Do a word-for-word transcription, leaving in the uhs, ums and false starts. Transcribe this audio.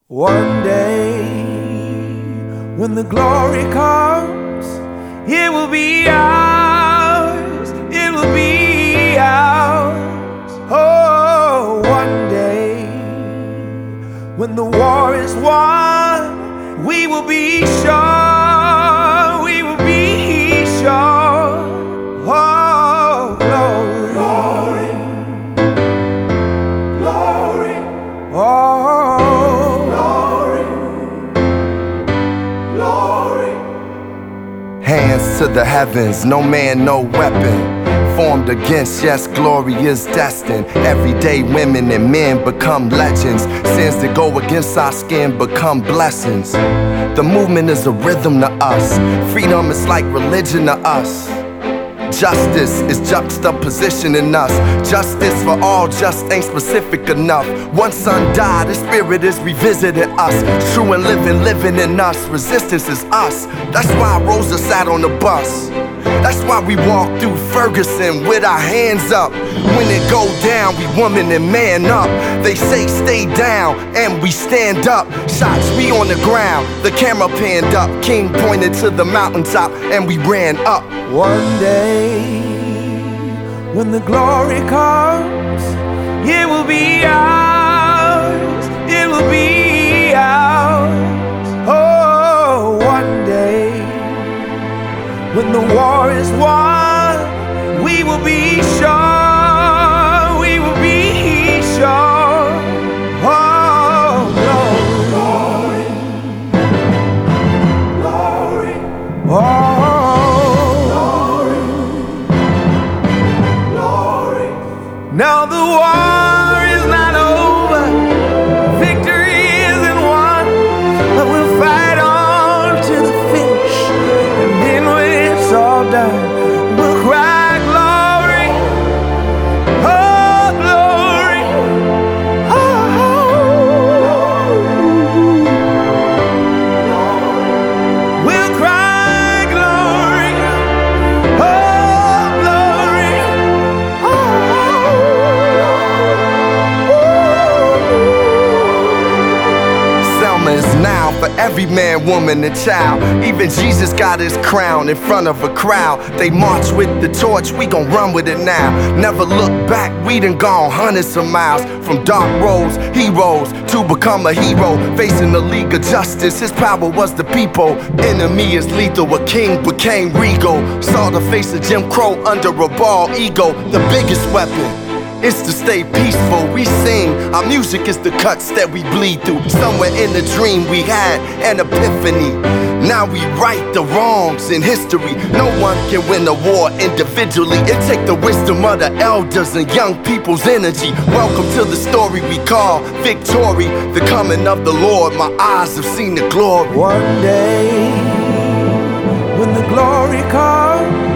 One day, when the glory comes, it will be ours, it will be ours. Oh, one day, when the war is won, we will be sure, we will be sure. Oh, glory, glory, glory. Oh, hands to the heavens, no man, no weapon formed against, yes, glory is destined. Everyday women and men become legends. Sins that go against our skin become blessings. The movement is a rhythm to us. Freedom is like religion to us. Justice is juxtaposition in us. Justice for all just ain't specific enough. One son died, his spirit is revisiting us. True and living, living in us. Resistance is us. That's why Rosa sat on the bus. That's why we walk through Ferguson with our hands up. When it go down, we woman and man up. They say stay down, and we stand up. Shots, we on the ground, the camera panned up. King pointed to the mountaintop, and we ran up. One day, when the glory comes, it will be ours, it will be ours. Oh, one day, when the war is won, we will be sure, we will be sure. Oh, glory, glory, glory. Oh. Now the war is not over, victory isn't won, but we'll fight on to the finish, and then when it's all done, we'll cry glory, oh glory, oh, we'll cry glory, oh glory, oh. Is now for every man, woman, and child. Even Jesus got his crown in front of a crowd. They march with the torch, we gon' run with it now. Never look back, we done gone hundreds of miles. From dark roads, heroes, to become a hero. Facing the League of Justice, his power was the people. Enemy is lethal, a king became regal. Saw the face of Jim Crow under a bald ego. The biggest weapon it's to stay peaceful, we sing. Our music is the cuts that we bleed through. Somewhere in the dream we had an epiphany. Now we right the wrongs in history. No one can win a war individually. It take the wisdom of the elders and young people's energy. Welcome to the story we call victory. The coming of the Lord, my eyes have seen the glory. One day, when the glory comes,